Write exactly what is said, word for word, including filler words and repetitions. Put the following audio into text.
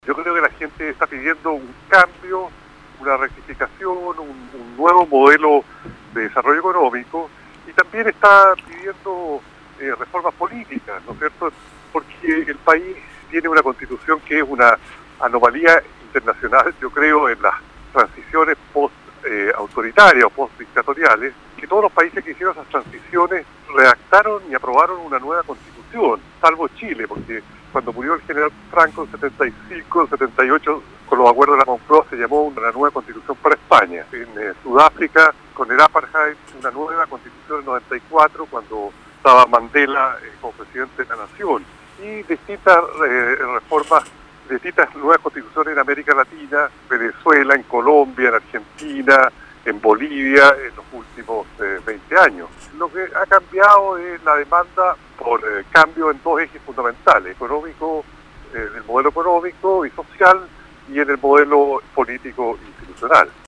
Yo creo que la gente está pidiendo un cambio, una rectificación, un, un nuevo modelo de desarrollo económico y también está pidiendo eh, reformas políticas, ¿no es cierto? Porque el país tiene una constitución que es una anomalía internacional, yo creo, en las transiciones post-autoritarias eh, o post-dictatoriales, que todos los países que hicieron esas transiciones redactaron y aprobaron una nueva constitución, salvo Chile, porque cuando murió el general Franco en setenta y cinco, setenta y ocho, con los acuerdos de la Moncloa se llamó una nueva constitución para España. En eh, Sudáfrica, con el apartheid, una nueva constitución en noventa y cuatro, cuando estaba Mandela eh, como presidente de la nación. Y distintas eh, reformas, distintas nuevas constituciones en América Latina, Venezuela, en Colombia, en Argentina, en Bolivia, en los últimos eh, veinte años. Lo que ha cambiado es la demanda por eh, cambio en dos ejes fundamentales, económico, eh, en el modelo económico y social, y en el modelo político institucional.